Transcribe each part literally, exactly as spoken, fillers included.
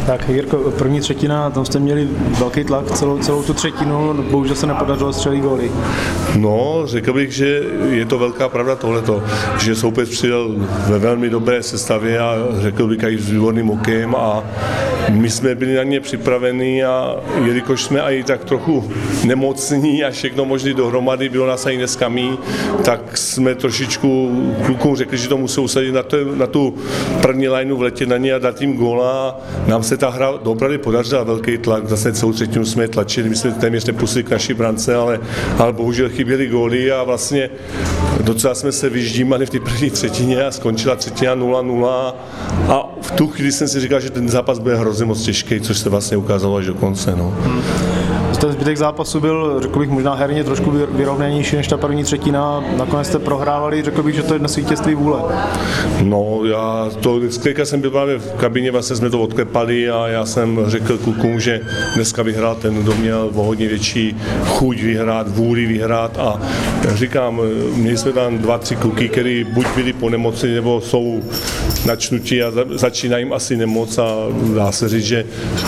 Tak Jirko, první třetina, tam jste měli velký tlak celou, celou tu třetinu, bohužel se nepodařilo střelit góly. No, řekl bych, že je to velká pravda tohleto, že soupeř přijel ve velmi dobré sestavě a řekl bych i s výborným okem a my jsme byli na ně připraveni a jelikož jsme i tak trochu nemocní a všechno možný dohromady, bylo nás i dneska mý, tak jsme trošičku klukům řekli, že to musí usadit na, to, na tu první lineu, vletět na ně a dát jim góla. Nám se ta hra opravdu podařila, velký tlak, zase celou třetinu jsme tlačili, my jsme téměř nepustili k naší brance, ale, ale bohužel chyběly góly a vlastně docela jsme se vyždímali v té první třetině a skončila třetina nula nula a v tu chvíli jsem si říkal, že ten zápas bude hrozně moc těžký, což se vlastně ukázalo až do konce. No. Hmm. Ten zbytek zápasu byl, řekl bych, možná herně trošku vyrovnanější než ta první třetina. Nakonec jste prohrávali, řekl bych, že to je dnes vítězství vůle. No, já to dneska jsem byl právě v kabině, vlastně jsme to odklepali a já jsem řekl klukům, že dneska vyhrál ten, kdo měl o hodně větší chuť vyhrát, vůli vyhrát a říkám, měli jsme tam dva, tři kluky, který buď byli po nemoci, nebo jsou načnutí a začíná jim asi nemoc a dá se říct, že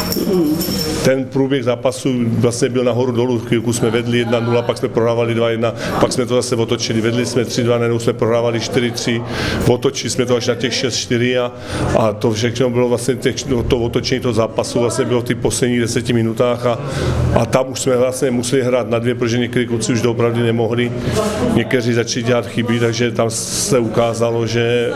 ten průběh zápasu vlastně byl nahoru dolů, chvilku jsme vedli jedna nula, pak jsme prohrávali dva jedna, pak jsme to zase otočili, vedli jsme tři dva, najednou jsme prohrávali čtyři tři, otočili jsme to až na těch šest čtyři a, a to všechno bylo vlastně těch, to otočení toho zápasu vlastně bylo v těch posledních deseti minutách a, a tam už jsme vlastně museli hrát na dvě, protože někteří kluci už doopravdy nemohli, někteří začali dělat chyby, takže tam se ukázalo, že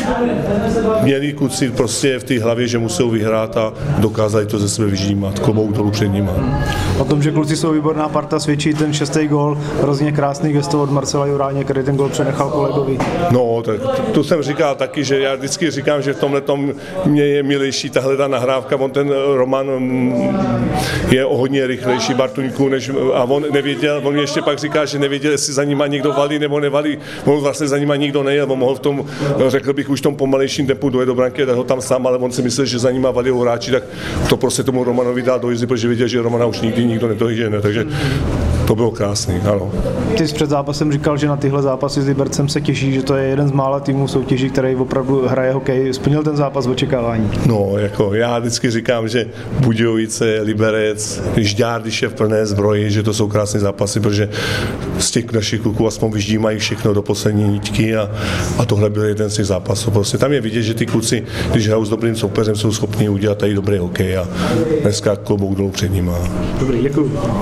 měli kluci prostě v té hlavě, že museli vyhrát a dokázali to ze sebe vyždímat, klobouk dolů před nimi. O tom, že kluci jsou výborná parta, svědčí ten šestý gól, hrozně krásný gesto od Marcela Juráně, který ten gól přenechal kolegovi. No, tak to jsem říkal taky, že já vždycky říkám, že v tomhletom mě je milejší tahle ta nahrávka, on ten Roman je o hodně rychlejší Bartuňku, než, a on nevěděl, on mě ještě pak říká, že nevěděl, jestli za ním někdo valí nebo nevalí, on vlastně za ním nikdo nejel, on mohl v tom, řekl bych, už v tom pomalejším tempu dojet do branky, dát ho tam sám, ale on si myslel, že za ním valí hráči, tak to prostě tomu Romanovi dá do jízdy, protože věděl, že Romana už nikdy nikdo nedojížděne, takže to bylo krásný, ano. Ty jsi před zápasem říkal, že na tyhle zápasy s Libercem se těší, že to je jeden z mála týmů soutěží, který opravdu hraje hokej. Splnil ten zápas v očekávání? No, jako já vždycky říkám, že Budějovice, Liberec, Žďár, když je v plné zbroji, že to jsou krásné zápasy, protože z těch našich kluků aspoň vyždímají všechno do poslední nitky a, a tohle byl jeden z těch zápasů. Prostě tam je vidět, že ty kluci, když hrajou s dobrým soupeřem, jsou schopni udělat tady dobrý hokej a dneska klobouk dolů před nima. Dobrý, děkuji.